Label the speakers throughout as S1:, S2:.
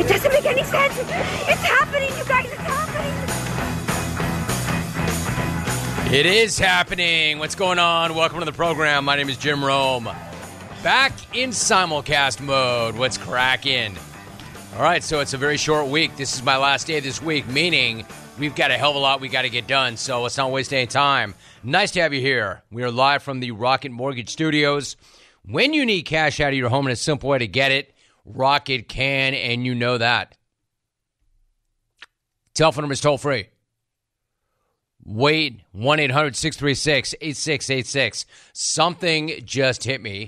S1: It doesn't make any sense. It's happening, you guys. It's happening.
S2: It is happening. What's going on? Welcome to the program. My name is Jim Rome. Back in simulcast mode. What's cracking? All right, so it's a very short week. This is my last day this week, meaning we've got a hell of a lot we got to get done, so let's not waste any time. Nice to have you here. We are live from the Rocket Mortgage Studios. When you need cash out of your home, and a simple way to get it, Rocket can, and you know that. Telephone number is toll free. Wait, 1-800-636-8686. Something just hit me.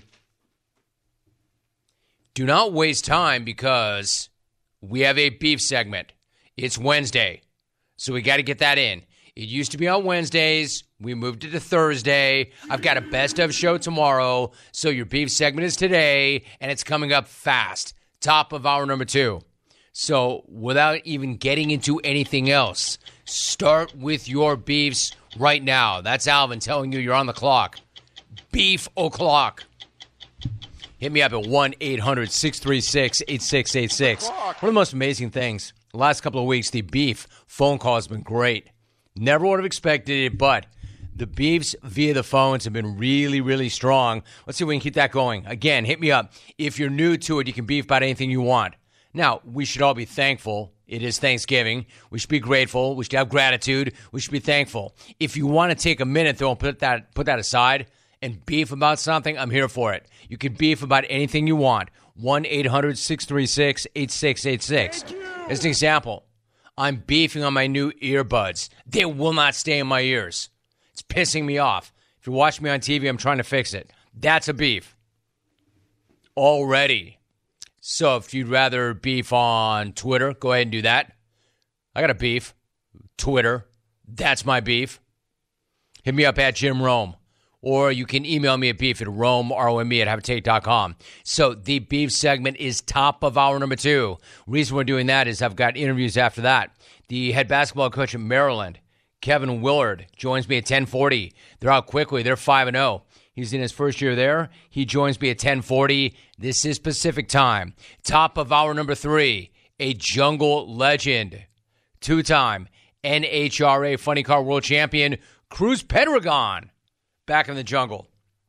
S2: Do not waste time because we have a beef segment. It's Wednesday, so we got to get that in. It used to be on Wednesdays. We moved it to Thursday. I've got a best of show tomorrow, so your beef segment is today, and it's coming up fast. Top of hour number 2. So without even getting into anything else, start with your beefs right now. That's Alvin telling you you're on the clock. Beef o'clock. Hit me up at 1-800-636-8686. One of the most amazing things, the last couple of weeks, the beef phone call has been great. Never would have expected it, but the beefs via the phones have been really, really strong. Let's see if we can keep that going. Again, hit me up. If you're new to it, you can beef about anything you want. Now, we should all be thankful. It is Thanksgiving. We should be grateful. We should have gratitude. We should be thankful. If you want to take a minute, though, and put that aside and beef about something, I'm here for it. You can beef about anything you want. 1-800-636-8686. As an example, I'm beefing on my new earbuds. They will not stay in my ears. It's pissing me off. If you watch me on TV, I'm trying to fix it. That's a beef. Already. So if you'd rather beef on Twitter, go ahead and do that. I got a beef. Twitter. That's my beef. Hit me up at Jim Rome. Or you can email me at beef at rome@habitate.com. So the beef segment is top of hour number 2. Reason we're doing that is I've got interviews after that. The head basketball coach at Maryland, Kevin Willard, joins me at 10:40. They're out quickly. They're 5-0. He's in his first year there. He joins me at 10:40. This is Pacific time. Top of hour number 3, a jungle legend, 2-time NHRA Funny Car World Champion, Cruz Pedregon, back in the jungle.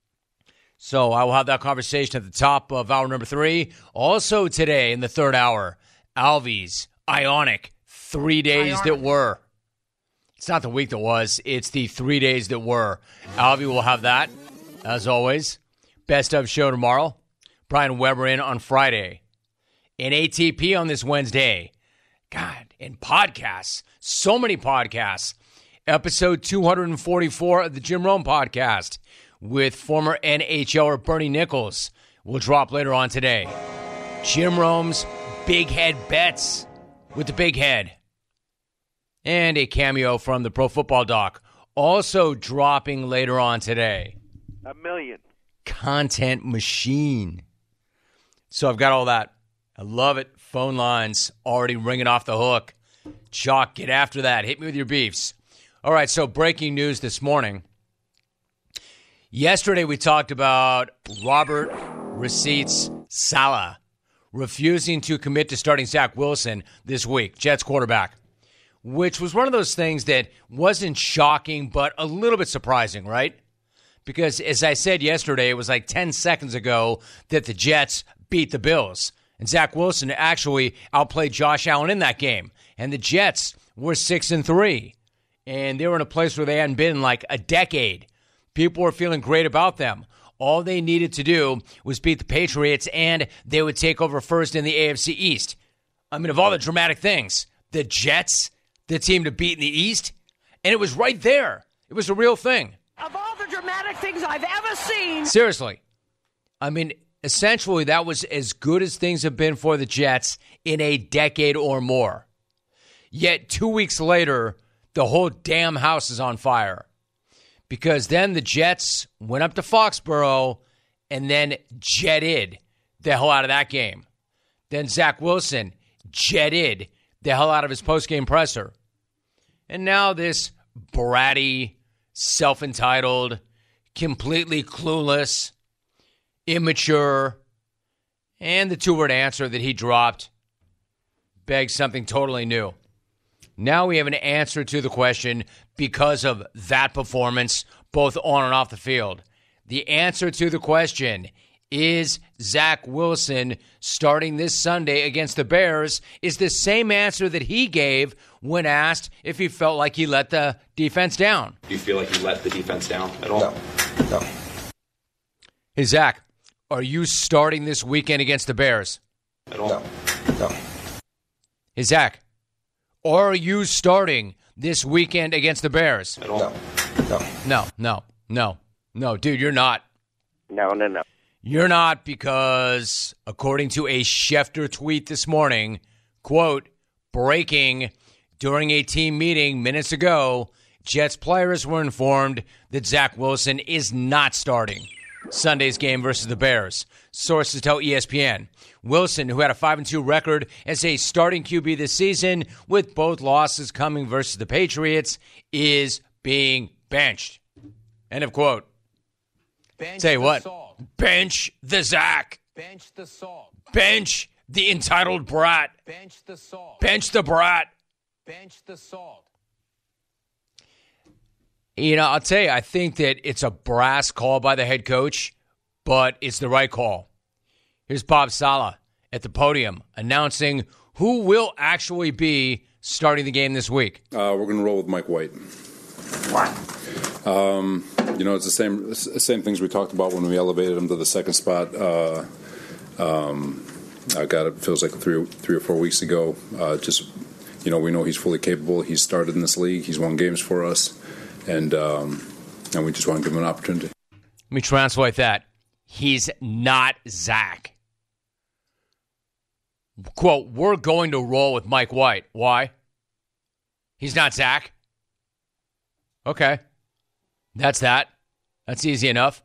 S2: So I will have that conversation at the top of hour number 3. Also today in the third hour, Alvy's Ionic 3 days that were. It's not the week that was. It's the 3 days that were. Alvy will have that, as always. Best of show tomorrow. Brian Weber in on Friday. And ATP on this Wednesday. God, and podcasts. So many podcasts. Episode 244 of the Jim Rome podcast with former NHLer Bernie Nichols will drop later on today. Jim Rome's Big Head Bets with the Big Head. And a cameo from the Pro Football Doc also dropping later on today.
S3: $1 million.
S2: Content machine. So I've got all that. I love it. Phone lines already ringing off the hook. Chalk, get after that. Hit me with your beefs. All right, so breaking news this morning. Yesterday we talked about Robert Receipts Saleh refusing to commit to starting Zach Wilson this week, Jets quarterback, which was one of those things that wasn't shocking but a little bit surprising, right? Because as I said yesterday, it was like 10 seconds ago that the Jets beat the Bills. And Zach Wilson actually outplayed Josh Allen in that game. And the Jets were 6-3. And they were in a place where they hadn't been in like a decade. People were feeling great about them. All they needed to do was beat the Patriots, and they would take over first in the AFC East. I mean, of all the dramatic things, the Jets, the team to beat in the East, and it was right there. It was a real thing.
S1: Of all the dramatic things I've ever seen.
S2: Seriously. I mean, essentially, that was as good as things have been for the Jets in a decade or more. Yet 2 weeks later, the whole damn house is on fire. Because then the Jets went up to Foxborough and then jetted the hell out of that game. Then Zach Wilson jetted the hell out of his postgame presser. And now this bratty, self-entitled, completely clueless, immature, and the two-word answer that he dropped, begs something totally new. Now we have an answer to the question because of that performance, both on and off the field. The answer to the question, is Zach Wilson starting this Sunday against the Bears, is the same answer that he gave when asked if he felt like he let the defense down.
S3: Do you feel like he let the defense down at all?
S4: No.
S2: Hey, Zach, are you starting this weekend against the Bears?
S3: At all?
S4: No.
S2: Hey, Zach, are you starting this weekend against the Bears?
S3: At all?
S2: No, dude, you're not.
S5: No.
S2: You're not because, according to a Schefter tweet this morning, quote, breaking, during a team meeting minutes ago, Jets players were informed that Zach Wilson is not starting Sunday's game versus the Bears. Sources tell ESPN. Wilson, who had a 5-2 record as a starting QB this season, with both losses coming versus the Patriots, is being benched. End of quote. Tell you what, bench the Zach.
S6: Bench the salt.
S2: Bench the entitled brat.
S6: Bench the salt.
S2: Bench the brat.
S6: Bench the salt.
S2: You know, I'll tell you, I think that it's a brass call by the head coach, but it's the right call. Here's Bob Saleh at the podium announcing who will actually be starting the game this week.
S7: We're going to roll with Mike White. It's the same things we talked about when we elevated him to the second spot. I got it feels like three or 4 weeks ago. We know he's fully capable. He's started in this league. He's won games for us, and we just want to give him an opportunity.
S2: Let me translate that. He's not Zach. Quote, we're going to roll with Mike White. Why? He's not Zach. Okay. That's that. That's easy enough.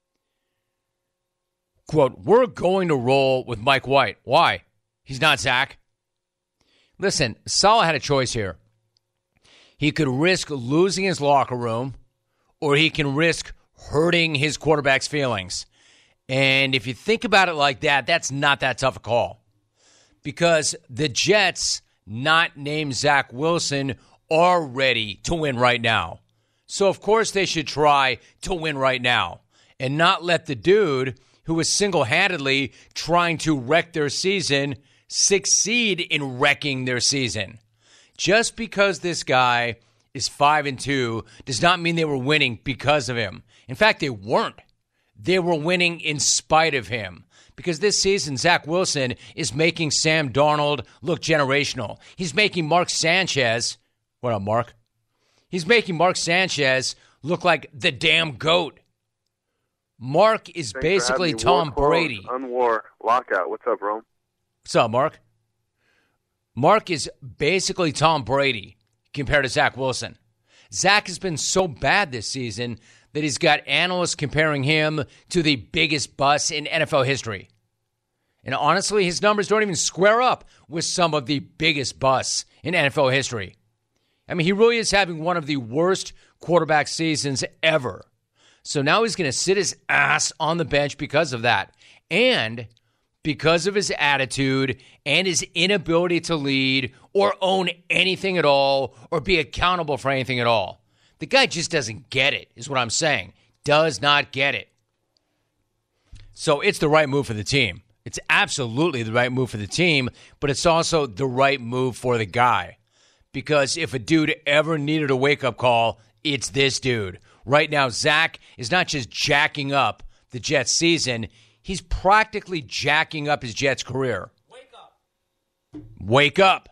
S2: Quote, we're going to roll with Mike White. Why? He's not Zach. Listen, Saleh had a choice here. He could risk losing his locker room, or he can risk hurting his quarterback's feelings. And if you think about it like that, that's not that tough a call. Because the Jets, not named Zach Wilson, are ready to win right now. So, of course, they should try to win right now and not let the dude who was single-handedly trying to wreck their season succeed in wrecking their season. Just because this guy is 5-2 does not mean they were winning because of him. In fact, they weren't. They were winning in spite of him. Because this season, Zach Wilson is making Sam Darnold look generational. He's making Mark Sanchez, what up, Mark? He's making Mark Sanchez look like the damn GOAT. Mark is basically Tom Brady.
S5: Unwar lockout. What's up, Rome?
S2: What's up, Mark? Mark is basically Tom Brady compared to Zach Wilson. Zach has been so bad this season that he's got analysts comparing him to the biggest bust in NFL history. And honestly, his numbers don't even square up with some of the biggest busts in NFL history. I mean, he really is having one of the worst quarterback seasons ever. So now he's going to sit his ass on the bench because of that. And because of his attitude and his inability to lead or own anything at all or be accountable for anything at all. The guy just doesn't get it, is what I'm saying. Does not get it. So it's the right move for the team. It's absolutely the right move for the team, but it's also the right move for the guy. Because if a dude ever needed a wake-up call, it's this dude. Right now, Zach is not just jacking up the Jets' season, he's practically jacking up his Jets' career. Wake up. Wake up.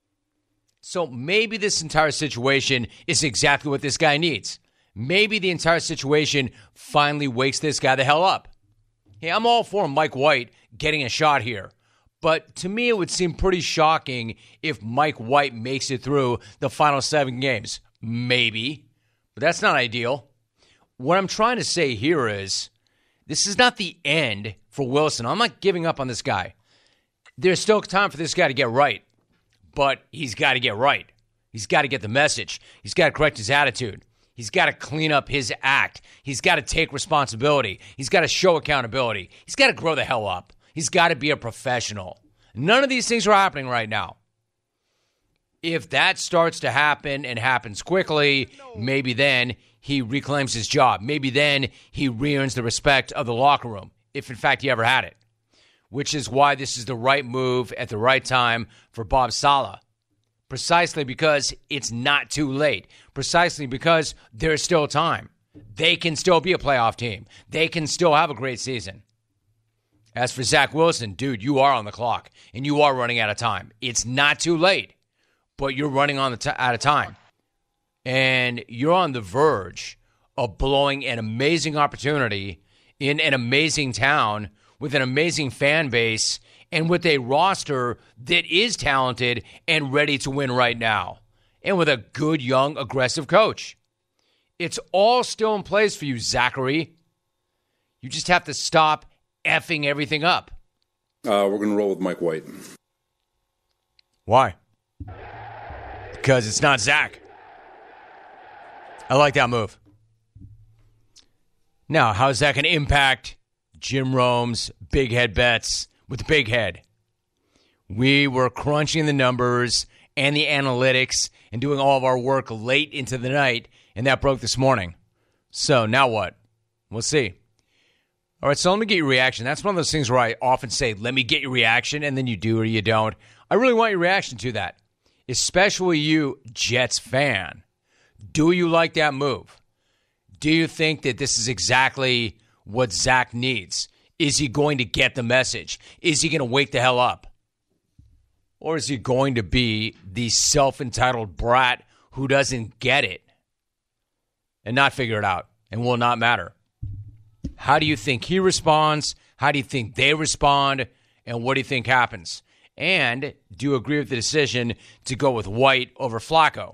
S2: So maybe this entire situation is exactly what this guy needs. Maybe the entire situation finally wakes this guy the hell up. Hey, I'm all for Mike White getting a shot here. But to me, it would seem pretty shocking if Mike White makes it through the final 7 games. Maybe. But that's not ideal. What I'm trying to say here is this is not the end for Wilson. I'm not giving up on this guy. There's still time for this guy to get right. But he's got to get right. He's got to get the message. He's got to correct his attitude. He's got to clean up his act. He's got to take responsibility. He's got to show accountability. He's got to grow the hell up. He's got to be a professional. None of these things are happening right now. If that starts to happen and happens quickly, maybe then he reclaims his job. Maybe then he re-earns the respect of the locker room, if in fact he ever had it, which is why this is the right move at the right time for Bob Saleh. Precisely because it's not too late. Precisely because there's still time. They can still be a playoff team. They can still have a great season. As for Zach Wilson, dude, you are on the clock, and you are running out of time. It's not too late, but you're running out of time. And you're on the verge of blowing an amazing opportunity in an amazing town with an amazing fan base and with a roster that is talented and ready to win right now, and with a good, young, aggressive coach. It's all still in place for you, Zachary. You just have to stop effing everything up.
S7: We're going to roll with Mike White.
S2: Why? Because it's not Zach. I like that move. Now, how's that going to impact Jim Rome's big head bets with the big head? We were crunching the numbers and the analytics and doing all of our work late into the night, and that broke this morning. So now what? We'll see. All right, so let me get your reaction. That's one of those things where I often say, let me get your reaction, and then you do or you don't. I really want your reaction to that, especially you, Jets fan. Do you like that move? Do you think that this is exactly what Zach needs? Is he going to get the message? Is he going to wake the hell up? Or is he going to be the self-entitled brat who doesn't get it and not figure it out and will not matter? How do you think he responds? How do you think they respond? And what do you think happens? And do you agree with the decision to go with White over Flacco?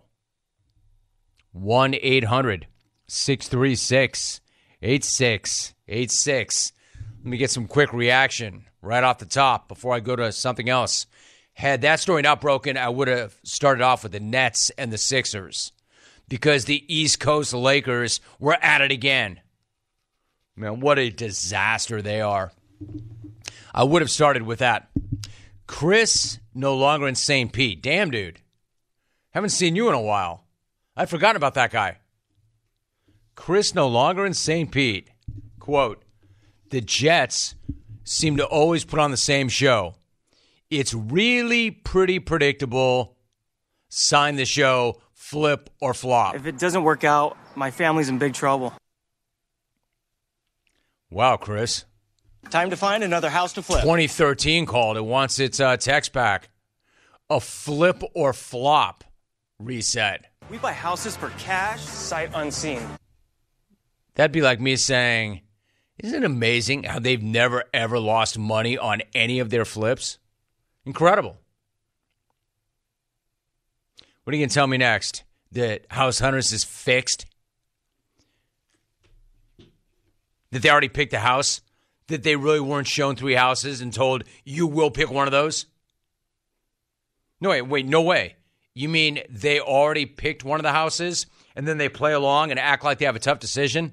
S2: 1-800-636-8686. Let me get some quick reaction right off the top before I go to something else. Had that story not broken, I would have started off with the Nets and the Sixers because the East Coast Lakers were at it again. Man, what a disaster they are. I would have started with that. Chris, no longer in St. Pete. Damn, dude. Haven't seen you in a while. I'd forgotten about that guy. Chris, no longer in St. Pete. Quote, the Jets seem to always put on the same show. It's really pretty predictable. Sign the show, flip or flop.
S4: If it doesn't work out, my family's in big trouble.
S2: Wow, Chris.
S4: Time to find another house to flip.
S2: 2013 called. It wants its text back. A flip or flop reset.
S4: We buy houses for cash, sight unseen.
S2: That'd be like me saying, isn't it amazing how they've never, ever lost money on any of their flips? Incredible. What are you going to tell me next? That House Hunters is fixed? That they already picked a house? That they really weren't shown 3 houses and told, you will pick one of those? No, wait, no way. You mean they already picked one of the houses and then they play along and act like they have a tough decision?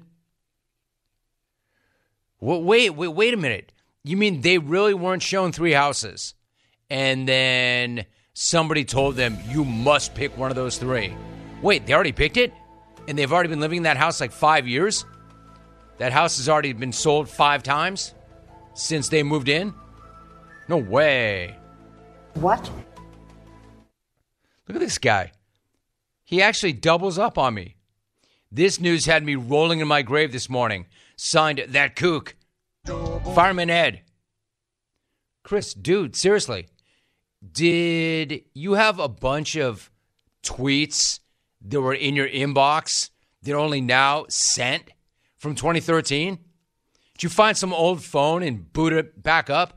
S2: Wait a minute. You mean they really weren't shown 3 houses and then somebody told them, you must pick one of those 3? Wait, they already picked it? And they've already been living in that house like 5 years? That house has already been sold 5 times since they moved in? No way.
S8: What?
S2: Look at this guy. He actually doubles up on me. This news had me rolling in my grave this morning. Signed, that kook. Fireman Ed. Chris, dude, seriously. Did you have a bunch of tweets that were in your inbox that are only now sent from 2013? Did you find some old phone and boot it back up?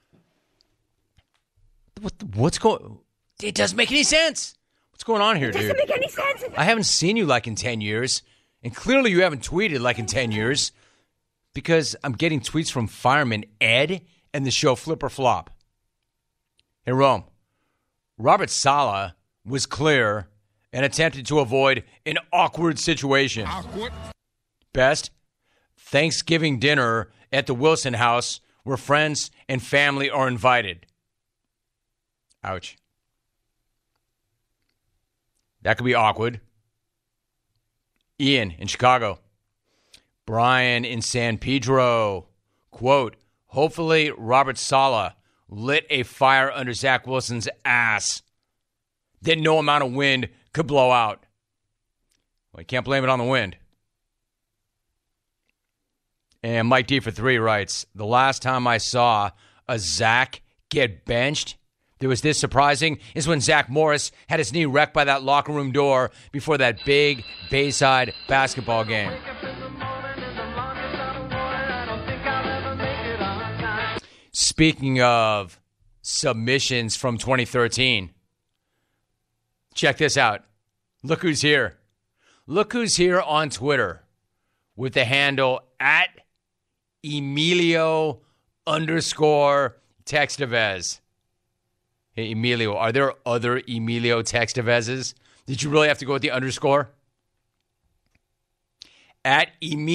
S2: What's going... It doesn't make any sense. What's going on here, dude?
S1: It doesn't make any sense.
S2: I haven't seen you like in 10 years. And clearly you haven't tweeted like in 10 years. Because I'm getting tweets from Fireman Ed and the show Flip or Flop. Hey, Rome. Robert Saleh was clear and attempted to avoid an awkward situation. Awkward. Best, Thanksgiving dinner at the Wilson house where friends and family are invited. Ouch. That could be awkward. Ian in Chicago. Brian in San Pedro. Quote, hopefully Robert Saleh lit a fire under Zach Wilson's ass that no amount of wind could blow out. Well, you can't blame it on the wind. And Mike D for 3 writes, the last time I saw a Zach get benched that was this surprising is when Zach Morris had his knee wrecked by that locker room door before that big Bayside basketball game. Speaking of submissions from 2013, check this out. Look who's here. Look who's here on Twitter with the handle at Emilio_Textevez. Hey, Emilio, are there other Emilio Textevezes? Did you really have to go with the underscore? At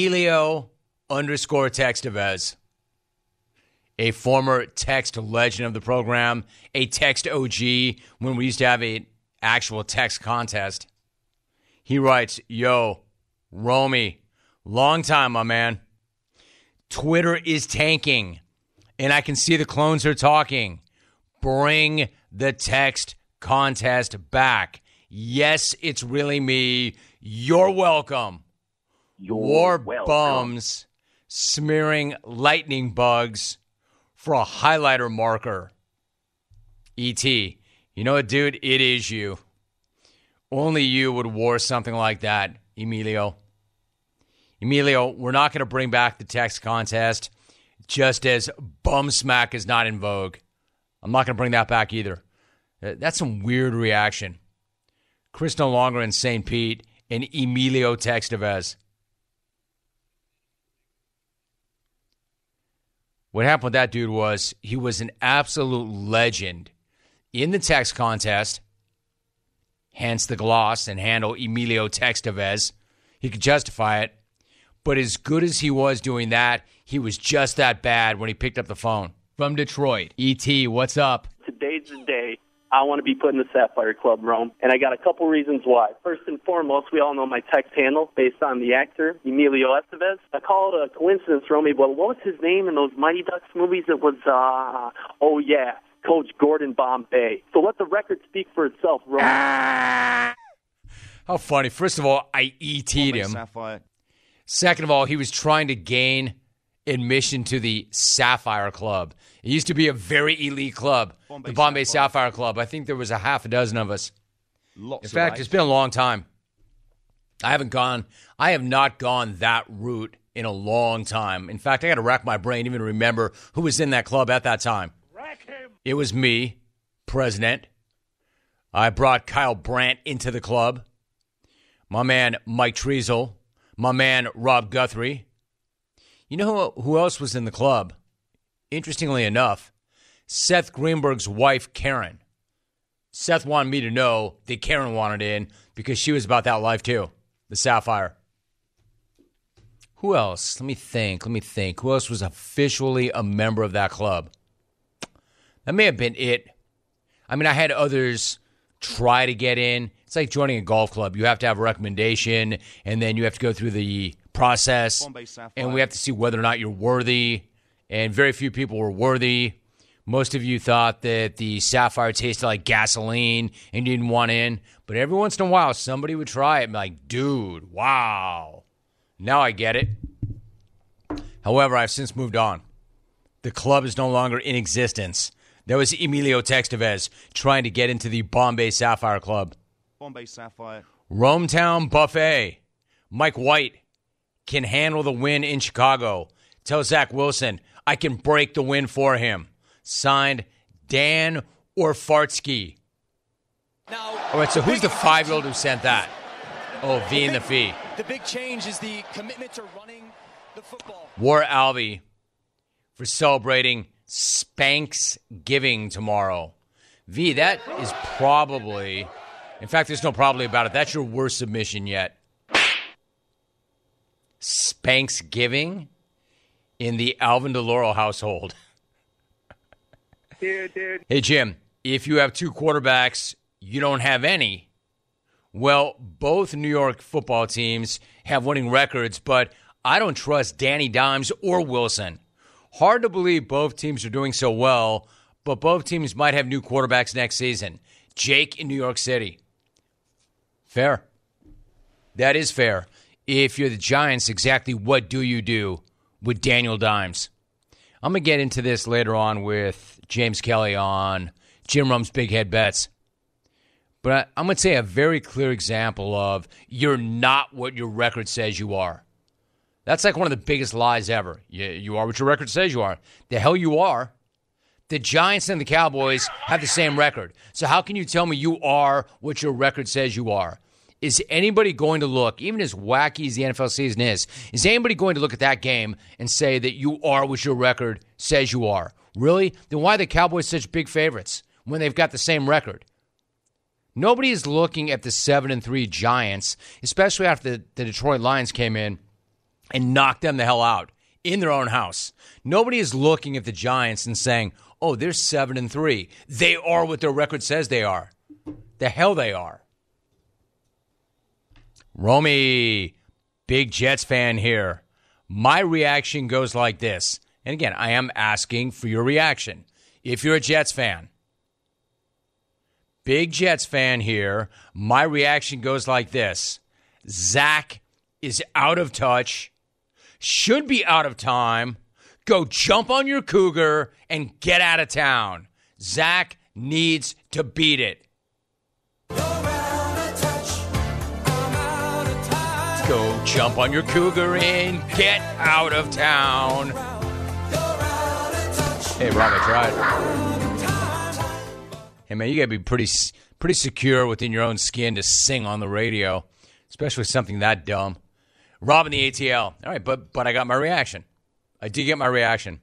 S2: Emilio_Textevez. A former text legend of the program, a text OG when we used to have an actual text contest. He writes, yo, Romy, long time, my man. Twitter is tanking, and I can see the clones are talking. Bring the text contest back. Yes, it's really me. You're welcome. War bums smearing lightning bugs for a highlighter marker. E.T., you know what, dude? It is you. Only you would war something like that, Emilio. Emilio, we're not going to bring back the text contest, just as bum smack is not in vogue. I'm not going to bring that back either. That's some weird reaction. Chris no longer in St. Pete and Emilio Textevez. What happened with that dude was he was an absolute legend in the text contest, hence the gloss and handle Emilio Textevez. He could justify it. But as good as he was doing that, he was just that bad when he picked up the phone. From Detroit, E.T., what's up?
S8: Today's the day I want to be put in the Sapphire Club, Rome, and I got a couple reasons why. First and foremost, we all know my text handle based on the actor, Emilio Estevez. I call it a coincidence, Romy, but what was his name in those Mighty Ducks movies? It was, Coach Gordon Bombay. So let the record speak for itself, Rome.
S2: How funny. First of all, I E.T'd him.
S9: Sapphire.
S2: Second of all, he was trying to gain admission to the Sapphire Club. It used to be a very elite club, the Bombay Sapphire Club. I think there was a half a dozen of us. In fact, it's been a long time. I have not gone that route in a long time. In fact, I got to rack my brain even to remember who was in that club at that time. It was me, president. I brought Kyle Brandt into the club. My man, Mike Treasel. My man, Rob Guthrie. You know who else was in the club? Interestingly enough, Seth Greenberg's wife, Karen. Seth wanted me to know that Karen wanted in because she was about that life too, the Sapphire. Who else? Let me think. Who else was officially a member of that club? That may have been it. I mean, I had others try to get in. It's like joining a golf club. You have to have a recommendation, and then you have to go through the process, and we have to see whether or not you're worthy, and very few people were worthy. Most of you thought that the Sapphire tasted like gasoline and you didn't want in, but every once in a while, somebody would try it and be like, dude, wow. Now I get it. However, I've since moved on. The club is no longer in existence. That was Emilio Textevez trying to get into the Bombay Sapphire Club.
S9: Bombay Sapphire.
S2: Rometown Buffet. Mike White can handle the win in Chicago. Tell Zach Wilson I can break the win for him. Signed, Dan Orfartsky.
S4: Now,
S2: all right, so who's the 5-year-old who sent that? Oh, V in the fee.
S4: The big change is the commitment to running the football.
S2: War Alvey for celebrating Spanksgiving tomorrow. V, that is probably, in fact, there's no probably about it. That's your worst submission yet. Spanksgiving in the Alvin DeLauro household.
S8: Dude.
S2: Hey, Jim, if you have two quarterbacks, you don't have any. Well, both New York football teams have winning records, but I don't trust Danny Dimes or Wilson. Hard to believe both teams are doing so well, but both teams might have new quarterbacks next season. Jake in New York City. Fair. That is fair. If you're the Giants, exactly what do you do with Daniel Dimes? I'm going to get into this later on with James Kelly on Jim Rum's Big Head Bets. But I'm going to say a very clear example of you're not what your record says you are. That's like one of the biggest lies ever. You are what your record says you are. The hell you are. The Giants and the Cowboys have the same record. So how can you tell me you are what your record says you are? Is anybody going to look, even as wacky as the NFL season is anybody going to look at that game and say that you are what your record says you are? Really? Then why are the Cowboys such big favorites when they've got the same record? Nobody is looking at the 7-3 Giants, especially after the Detroit Lions came in and knocked them the hell out in their own house. Nobody is looking at the Giants and saying, oh, they're 7-3. They are what their record says they are. The hell they are. Romy, big Jets fan here. My reaction goes like this. And again, I am asking for your reaction. If you're a Jets fan, big Jets fan here, my reaction goes like this. Zach is out of touch, should be out of time. Go jump on your Cougar and get out of town. Zach needs to beat it. Go jump on your Cougar and get out of town. Hey, Rob, I tried. Hey, man, you got to be pretty secure within your own skin to sing on the radio, especially something that dumb. Rob in the ATL. All right, but I got my reaction. I did get my reaction.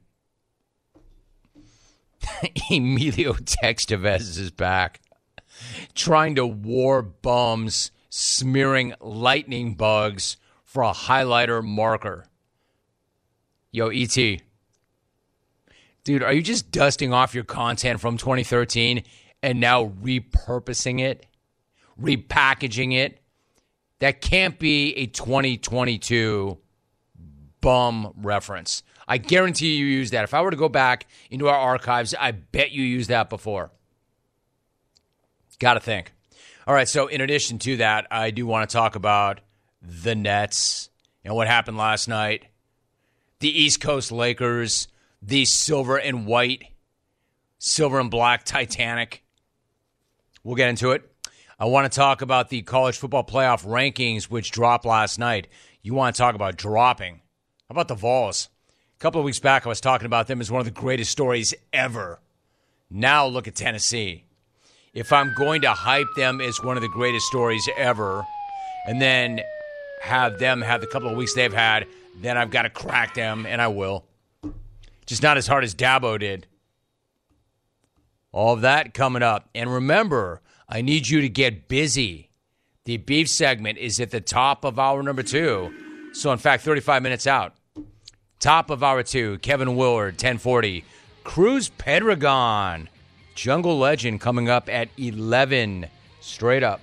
S2: Emilio Textevez is back, trying to war bums, smearing lightning bugs for a highlighter marker. Yo, E.T., dude, are you just dusting off your content from 2013 and now repurposing it, repackaging it? That can't be a 2022 bum reference. I guarantee you used that. If I were to go back into our archives, I bet you used that before. Got to think. All right, so in addition to that, I do want to talk about the Nets and what happened last night. The East Coast Lakers, the silver and black Titanic. We'll get into it. I want to talk about the college football playoff rankings, which dropped last night. You want to talk about dropping. How about the Vols? A couple of weeks back, I was talking about them as one of the greatest stories ever. Now look at Tennessee. If I'm going to hype them as one of the greatest stories ever and then have them have the couple of weeks they've had, then I've got to crack them, and I will. Just not as hard as Dabo did. All of that coming up. And remember, I need you to get busy. The beef segment is at the top of hour number 2. So, in fact, 35 minutes out. Top of hour 2, Kevin Willard, 1040. Cruz Pedregon, Jungle Legend, coming up at 11. Straight up.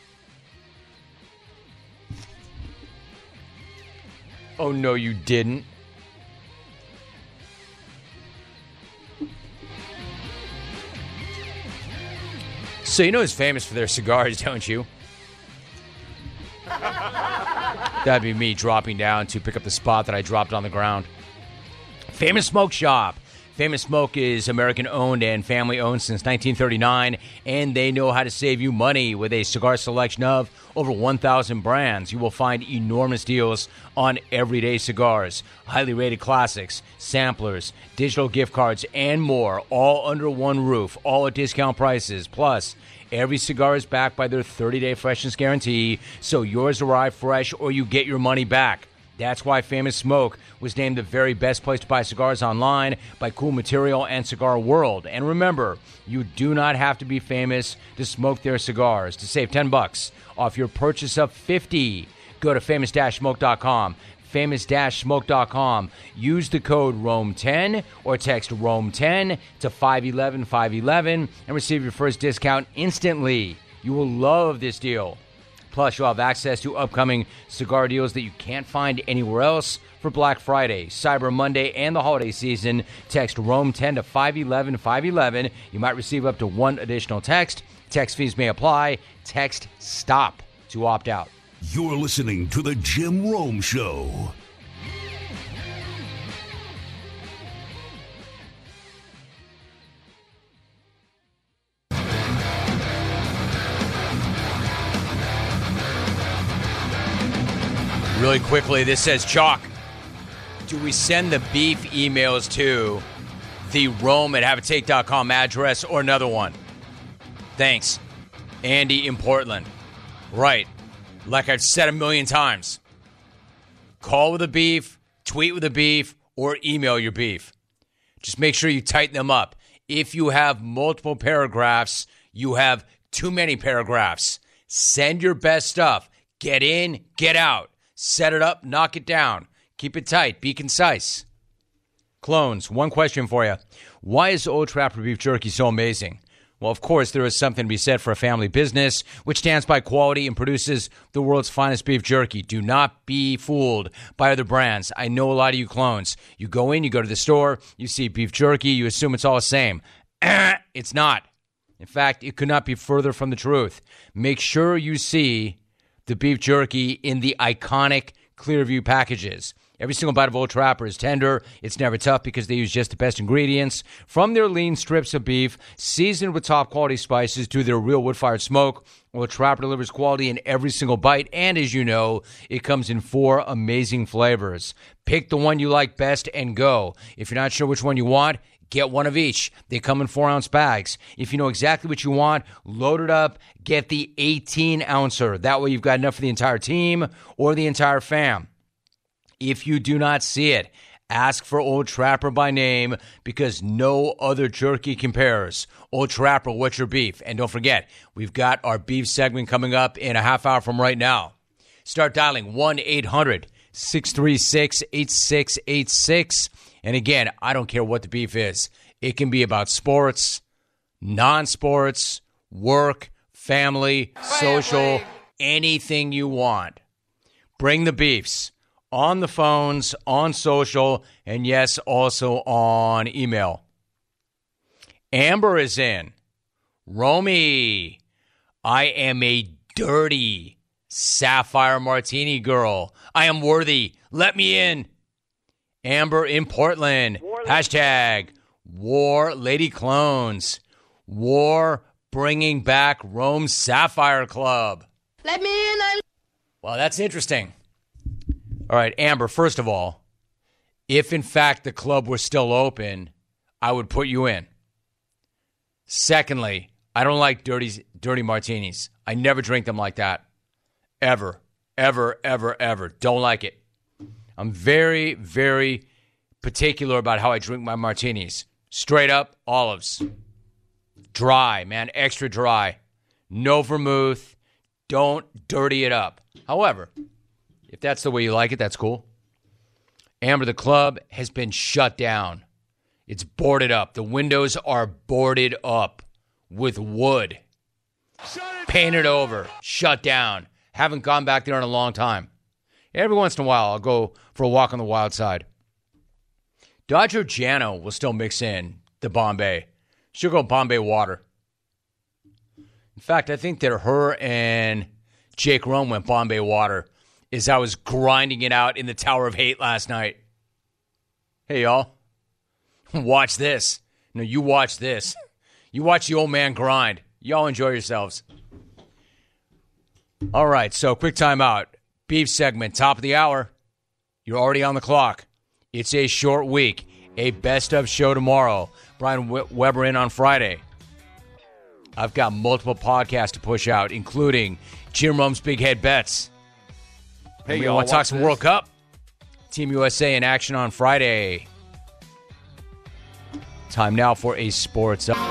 S2: Oh, no, you didn't. So you know who's famous for their cigars, don't you? That'd be me dropping down to pick up the spot that I dropped on the ground. Famous Smoke Shop. Famous Smoke is American-owned and family-owned since 1939, and they know how to save you money with a cigar selection of over 1,000 brands. You will find enormous deals on everyday cigars, highly rated classics, samplers, digital gift cards, and more, all under one roof, all at discount prices. Plus, every cigar is backed by their 30-day freshness guarantee, so yours arrive fresh or you get your money back. That's why Famous Smoke was named the very best place to buy cigars online by Cool Material and Cigar World. And remember, you do not have to be famous to smoke their cigars. To save $10 off your purchase of $50, go to famous-smoke.com. Famous-smoke.com. Use the code ROAM10 or text ROAM10 to 511-511 and receive your first discount instantly. You will love this deal. Plus, you'll have access to upcoming cigar deals that you can't find anywhere else for Black Friday, Cyber Monday, and the holiday season. Text ROAM10 to 511-511. You might receive up to one additional text. Text fees may apply. Text STOP to opt out.
S9: You're listening to The Jim Rome Show.
S2: Really quickly, this says, Chalk, do we send the beef emails to the Rome@haveatake.com address or another one? Thanks. Andy in Portland. Right. Like I've said a million times. Call with a beef, tweet with a beef, or email your beef. Just make sure you tighten them up. If you have multiple paragraphs, you have too many paragraphs. Send your best stuff. Get in, get out. Set it up, knock it down. Keep it tight. Be concise. Clones, one question for you. Why is Old Trapper beef jerky so amazing? Well, of course, there is something to be said for a family business which stands by quality and produces the world's finest beef jerky. Do not be fooled by other brands. I know a lot of you clones. You go in, you go to the store, you see beef jerky, you assume it's all the same. It's not. In fact, it could not be further from the truth. Make sure you see the beef jerky in the iconic Clearview packages. Every single bite of Old Trapper is tender. It's never tough because they use just the best ingredients. From their lean strips of beef, seasoned with top-quality spices, to their real wood-fired smoke, Old Trapper delivers quality in every single bite. And as you know, it comes in 4 amazing flavors. Pick the one you like best and go. If you're not sure which one you want, get one of each. They come in 4-ounce bags. If you know exactly what you want, load it up. Get the 18-ouncer. That way you've got enough for the entire team or the entire fam. If you do not see it, ask for Old Trapper by name because no other jerky compares. Old Trapper, what's your beef? And don't forget, we've got our beef segment coming up in a half hour from right now. Start dialing 1-800-636-8686. And again, I don't care what the beef is. It can be about sports, non-sports, work, family, social, anything you want. Bring the beefs on the phones, on social, and yes, also on email. Amber is in. Romy, I am a dirty sapphire martini girl. I am worthy. Let me in. Amber in Portland. Hashtag War Lady Clones. War bringing back Rome Sapphire Club.
S1: Let me in.
S2: Well, that's interesting. All right, Amber, first of all, if in fact the club were still open, I would put you in. Secondly, I don't like dirty martinis. I never drink them like that. Ever. Ever, ever, ever. Don't like it. I'm very, very particular about how I drink my martinis. Straight up, olives. Dry, man, extra dry. No vermouth. Don't dirty it up. However, if that's the way you like it, that's cool. Amber, the club has been shut down. It's boarded up. The windows are boarded up with wood. Painted over. Shut down. Haven't gone back there in a long time. Every once in a while, I'll go for a walk on the wild side. Dodger Jano will still mix in the Bombay. She'll go Bombay water. In fact, I think that her and Jake Rome went Bombay water as I was grinding it out in the Tower of Hate last night. Hey, y'all. Watch this. No, you watch this. You watch the old man grind. Y'all enjoy yourselves. All right, so quick timeout. Beef segment, top of the hour. You're already on the clock. It's a short week. A best of show tomorrow. Brian Weber in on Friday. I've got multiple podcasts to push out, including Jim Rome's Big Head Bets. Hey, you want to talk some World Cup? Team USA in action on Friday. Time now for a sports up.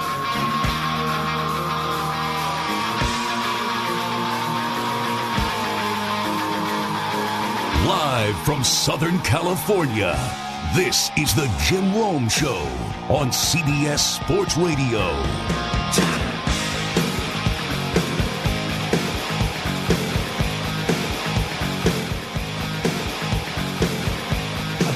S9: Live from Southern California, this is the Jim Rome Show on CBS Sports Radio.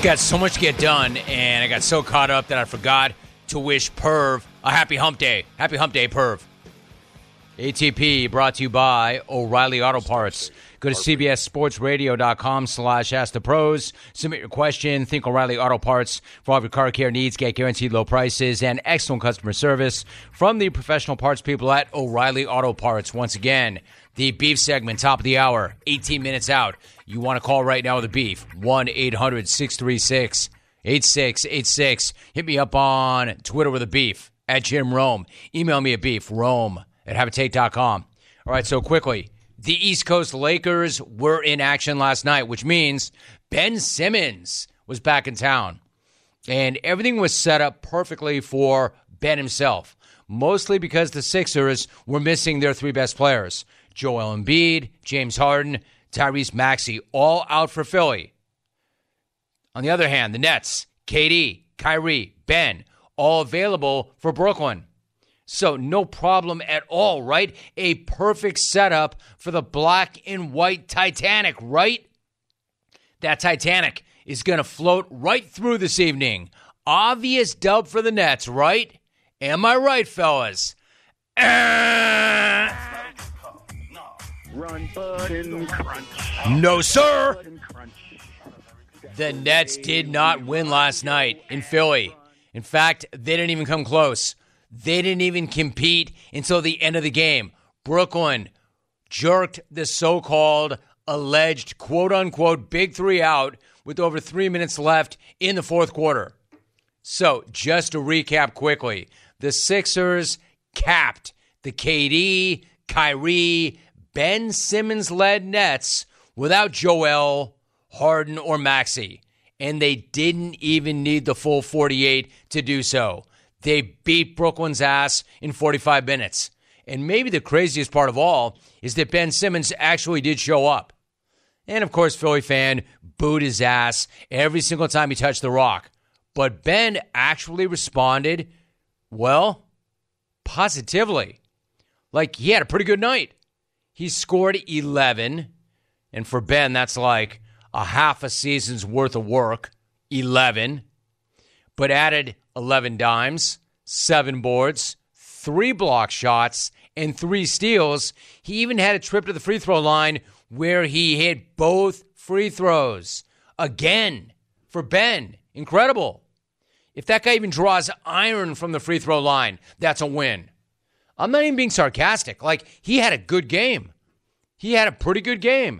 S2: got so much to get done, and I got so caught up that I forgot to wish Perv a happy hump day. Happy hump day, Perv. ATP brought to you by O'Reilly Auto Parts. Go to cbssportsradio.com/askthepros. Submit your question. Think O'Reilly Auto Parts for all of your car care needs. Get guaranteed low prices and excellent customer service from the professional parts people at O'Reilly Auto Parts. Once again, the beef segment, top of the hour, 18 minutes out. You want to call right now with a beef, 1-800-636-8686. Hit me up on Twitter with a beef, at Jim Rome. Email me a beef, rome@habitate.com. All right, so quickly, the East Coast Lakers were in action last night, which means Ben Simmons was back in town. And everything was set up perfectly for Ben himself, mostly because the Sixers were missing their three best players. Joel Embiid, James Harden, Tyrese Maxey, all out for Philly. On the other hand, the Nets, KD, Kyrie, Ben, all available for Brooklyn. So no problem at all, right? A perfect setup for the black and white Titanic, right? That Titanic is going to float right through this evening. Obvious dub for the Nets, right? Am I right, fellas?
S5: Run, Button, crunch.
S2: No, sir. The Nets did not win last night in Philly. In fact, they didn't even come close. They didn't even compete until the end of the game. Brooklyn jerked the so-called alleged quote-unquote big three out with over 3 minutes left in the fourth quarter. So, just to recap quickly, the Sixers capped the KD, Kyrie, Ben Simmons-led Nets without Joel, Harden, or Maxey. And they didn't even need the full 48 to do so. They beat Brooklyn's ass in 45 minutes. And maybe the craziest part of all is that Ben Simmons actually did show up. And, of course, Philly fan booed his ass every single time he touched the rock. But Ben actually responded, well, positively. Like, he had a pretty good night. He scored 11, and for Ben, that's like a half a season's worth of work, 11, but added 11 dimes, 7 boards, 3 block shots, and 3 steals. He even had a trip to the free throw line where he hit both free throws. Again, for Ben, incredible. If that guy even draws iron from the free throw line, that's a win. I'm not even being sarcastic. Like, he had a good game. He had a pretty good game.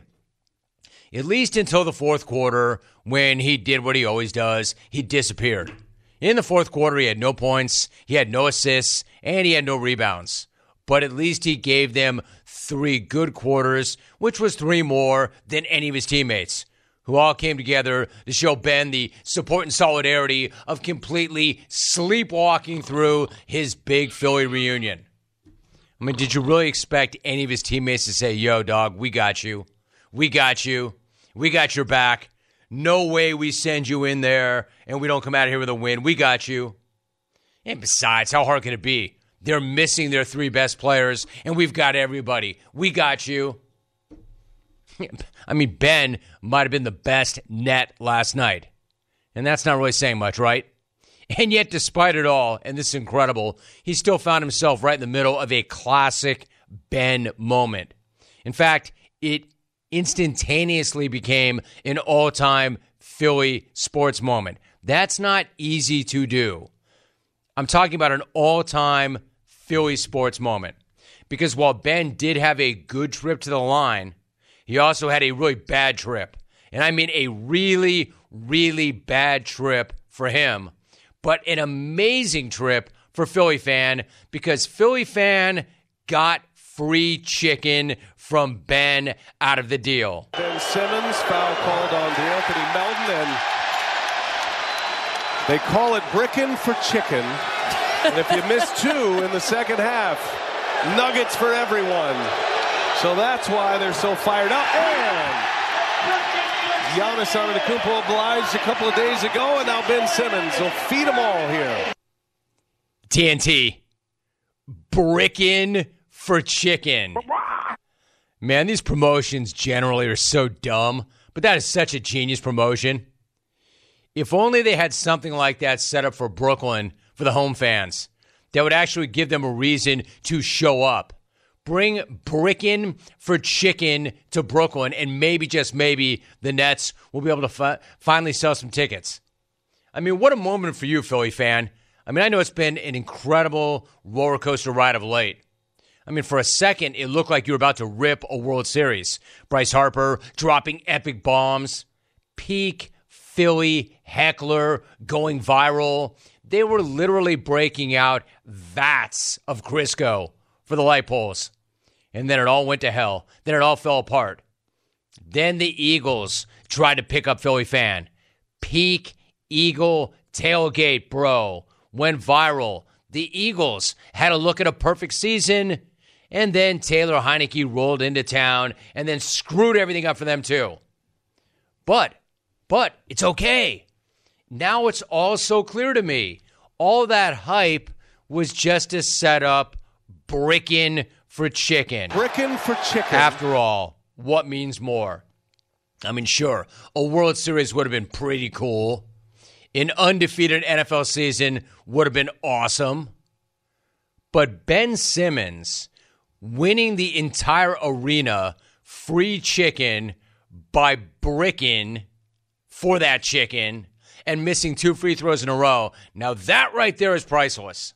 S2: At least until the fourth quarter when he did what he always does. He disappeared. In the fourth quarter, he had no points, he had no assists, and he had no rebounds. But at least he gave them 3 good quarters, which was 3 more than any of his teammates, who all came together to show Ben the support and solidarity of completely sleepwalking through his big Philly reunion. I mean, did you really expect any of his teammates to say, yo, dog, we got you. We got you. We got your back. No way we send you in there and we don't come out of here with a win. We got you. And besides, how hard can it be? They're missing their 3 best players, and we've got everybody. We got you. I mean, Ben might have been the best net last night. And that's not really saying much, right? And yet, despite it all, and this is incredible, he still found himself right in the middle of a classic Ben moment. In fact, it instantaneously became an all-time Philly sports moment. That's not easy to do. I'm talking about an all-time Philly sports moment. Because while Ben did have a good trip to the line, he also had a really bad trip. And I mean a really, really bad trip for him. But an amazing trip for Philly fan, because Philly fan got free chicken from Ben out of the deal.
S10: Ben Simmons, foul called on DeAnthony Melton, and they call it brickin' for chicken. And if you miss 2 in the second half, nuggets for everyone. So that's why they're so fired up. And Giannis Antetokounmpo obliged a couple of days ago, and now Ben Simmons will feed them all here.
S2: TNT, brickin' for chicken. Man, these promotions generally are so dumb, but that is such a genius promotion. If only they had something like that set up for Brooklyn for the home fans that would actually give them a reason to show up. Bring Brickin' for Chicken to Brooklyn, and maybe, just maybe, the Nets will be able to finally sell some tickets. I mean, what a moment for you, Philly fan. I mean, I know it's been an incredible roller coaster ride of late. I mean, for a second, it looked like you were about to rip a World Series. Bryce Harper dropping epic bombs. Peak Philly heckler going viral. They were literally breaking out vats of Crisco for the light poles. And then it all went to hell. Then it all fell apart. Then the Eagles tried to pick up Philly fan. Peak Eagle tailgate, bro. Went viral. The Eagles had a look at a perfect season. And then Taylor Heineke rolled into town and then screwed everything up for them too. But it's okay. Now it's all so clear to me. All that hype was just to set up Brickin' for Chicken.
S10: Brickin' for Chicken.
S2: After all, what means more? I mean, sure, a World Series would have been pretty cool. An undefeated NFL season would have been awesome. But Ben Simmons winning the entire arena free chicken by bricking for that chicken and missing 2 free throws in a row. Now that right there is priceless.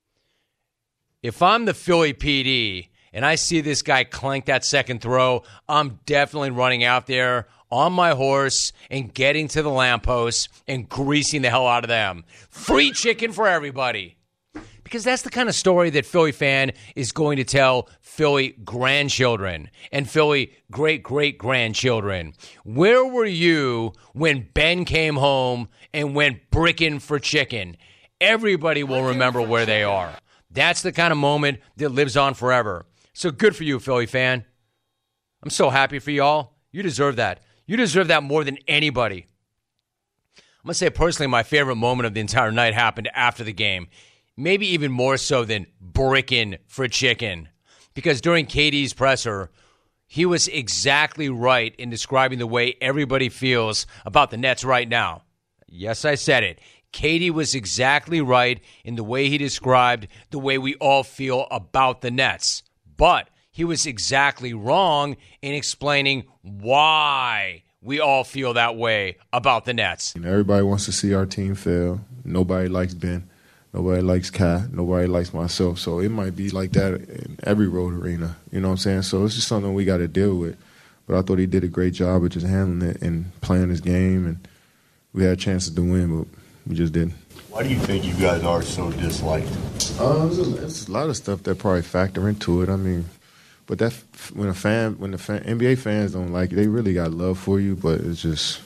S2: If I'm the Philly PD and I see this guy clank that second throw, I'm definitely running out there on my horse and getting to the lampposts and greasing the hell out of them. Free chicken for everybody. Because that's the kind of story that Philly fan is going to tell Philly grandchildren and Philly great-great-grandchildren. Where were you when Ben came home and went brickin' for chicken? Everybody will remember where they are. That's the kind of moment that lives on forever. So good for you, Philly fan. I'm so happy for y'all. You deserve that. You deserve that more than anybody. I'm going to say personally my favorite moment of the entire night happened after the game. Maybe even more so than brickin' for chicken. Because during KD's presser, he was exactly right in describing the way everybody feels about the Nets right now. Yes, I said it. KD was exactly right in the way he described the way we all feel about the Nets. But he was exactly wrong in explaining why we all feel that way about the Nets.
S11: Everybody wants to see our team fail. Nobody likes Ben. Nobody likes Kai. Nobody likes myself. So it might be like that in every road arena. You know what I'm saying? So it's just something we got to deal with. But I thought he did a great job of just handling it and playing his game. And we had chances to win, but we just didn't.
S12: Why do you think you guys are so disliked?
S11: There's a lot of stuff that probably factor into it. I mean, but that when NBA fans don't like you, they really got love for you, but it's just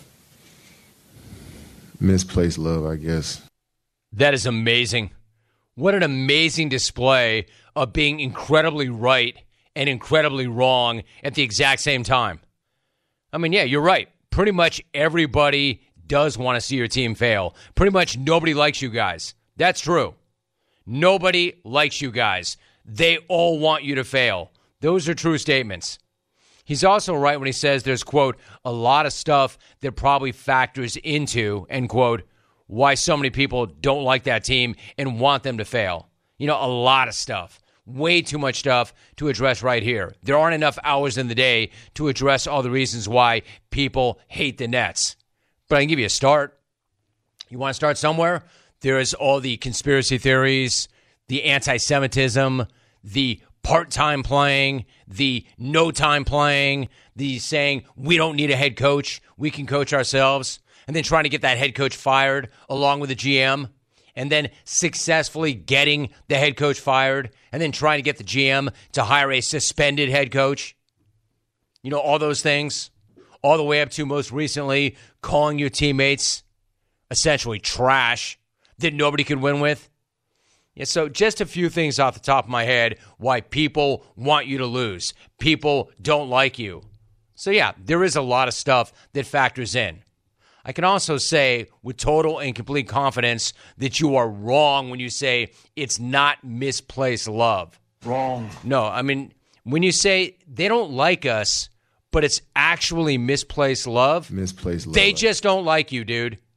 S11: misplaced love, I guess.
S2: That is amazing. What an amazing display of being incredibly right and incredibly wrong at the exact same time. I mean, yeah, you're right. Pretty much everybody does want to see your team fail. Pretty much nobody likes you guys. That's true. Nobody likes you guys. They all want you to fail. Those are true statements. He's also right when he says there's, quote, a lot of stuff that probably factors into, end quote, why so many people don't like that team and want them to fail. You know, a lot of stuff. Way too much stuff to address right here. There aren't enough hours in the day to address all the reasons why people hate the Nets. But I can give you a start. You want to start somewhere? There is all the conspiracy theories, the anti-Semitism, the part-time playing, the no-time playing, the saying, we don't need a head coach, we can coach ourselves, and then trying to get that head coach fired along with the GM, and then successfully getting the head coach fired, and then trying to get the GM to hire a suspended head coach. You know, all those things, all the way up to most recently calling your teammates essentially trash that nobody could win with. Yeah, so just a few things off the top of my head why people want you to lose. People don't like you. So yeah, there is a lot of stuff that factors in. I can also say with total and complete confidence that you are wrong when you say it's not misplaced love.
S12: Wrong.
S2: No, I mean, when you say they don't like us, but it's actually misplaced love.
S11: Misplaced love.
S2: They just don't like you, dude.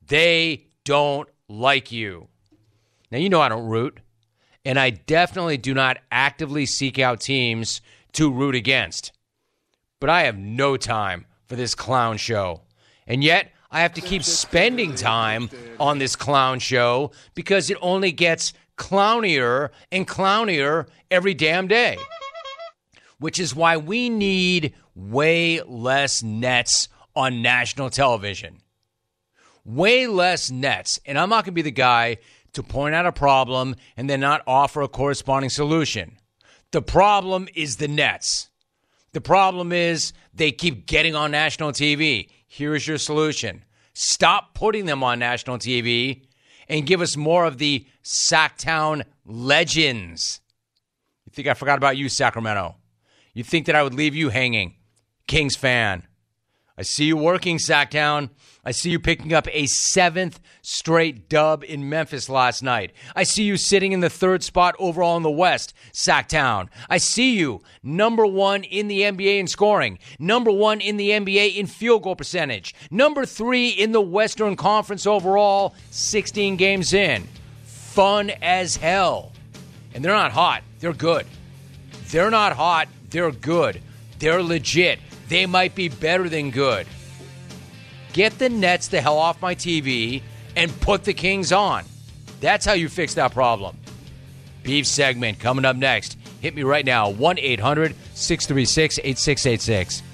S2: They don't like you. Now, you know I don't root, and I definitely do not actively seek out teams to root against. But I have no time for this clown show. And yet, I have to keep spending time on this clown show because it only gets clownier and clownier every damn day. Which is why we need way less Nets on national television. Way less Nets. And I'm not going to be the guy to point out a problem and then not offer a corresponding solution. The problem is the Nets. The problem is they keep getting on national TV. Here's your solution. Stop putting them on national TV and give us more of the Sacktown legends. You think I forgot about you, Sacramento? You think that I would leave you hanging? Kings fan. I see you working, Sacktown. I see you picking up a 7th straight dub in Memphis last night. I see you sitting in the 3rd spot overall in the West, Sacktown. I see you number 1 in the NBA in scoring, number 1 in the NBA in field goal percentage, number 3 in the Western Conference overall, 16 games in. Fun as hell. And they're not hot. They're good. They're not hot. They're good. They're legit. They might be better than good. Get the Nets the hell off my TV and put the Kings on. That's how you fix that problem. Beef segment coming up next. Hit me right now, 1-800-636-8686.